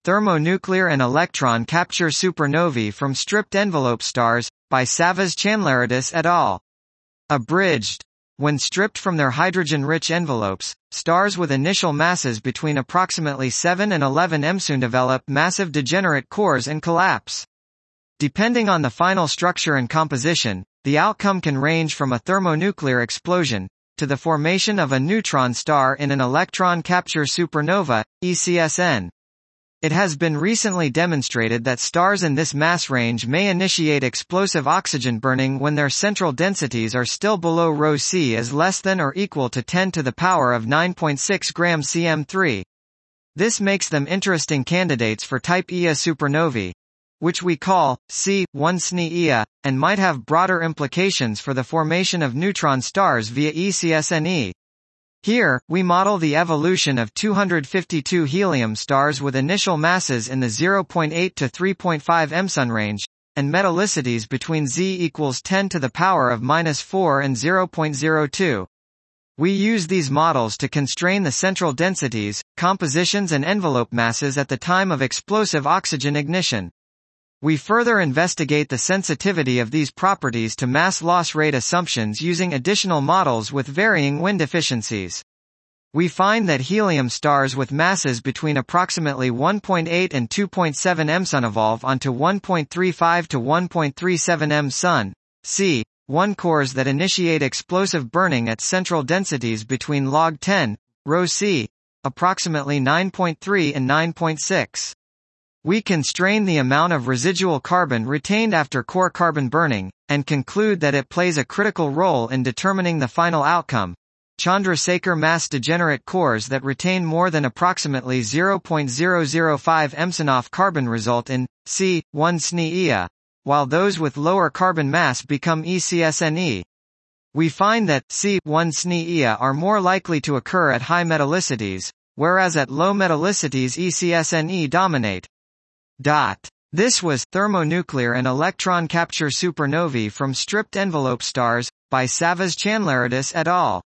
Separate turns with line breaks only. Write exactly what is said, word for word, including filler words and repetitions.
Thermonuclear and Electron Capture Supernovae from Stripped Envelope Stars, by Savas Chanlaridis et al. Abridged. When stripped from their hydrogen-rich envelopes, stars with initial masses between approximately seven and eleven M soon develop massive degenerate cores and collapse. Depending on the final structure and composition, the outcome can range from a thermonuclear explosion, to the formation of a neutron star in an electron capture supernova, E C S N. It has been recently demonstrated that stars in this mass range may initiate explosive oxygen burning when their central densities are still below rho c as less than or equal to ten to the power of nine point six grams C M three. This makes them interesting candidates for type Ia supernovae, which we call C one S N I Ia, and might have broader implications for the formation of neutron stars via E C S N E. Here, we model the evolution of two hundred fifty-two helium stars with initial masses in the zero point eight to three point five MSun range, and metallicities between Z equals ten to the power of minus four and zero point zero two. We use these models to constrain the central densities, compositions and envelope masses at the time of explosive oxygen ignition. We further investigate the sensitivity of these properties to mass loss rate assumptions using additional models with varying wind efficiencies. We find that helium stars with masses between approximately one point eight and two point seven MSun evolve onto one point three five to one point three seven MSun, C one cores that initiate explosive burning at central densities between log ten, rho c, approximately nine point three and nine point six. We constrain the amount of residual carbon retained after core carbon burning, and conclude that it plays a critical role in determining the final outcome. Chandrasekhar mass degenerate cores that retain more than approximately zero point zero zero five MSun off carbon result in C one S N I Ia, while those with lower carbon mass become E C S N E. We find that C one S N I Ia are more likely to occur at high metallicities, whereas at low metallicities E C S N E dominate. Dot. This was Thermonuclear and Electron Capture Supernovae from Stripped Envelope Stars, by Savas Chanlaridis et al.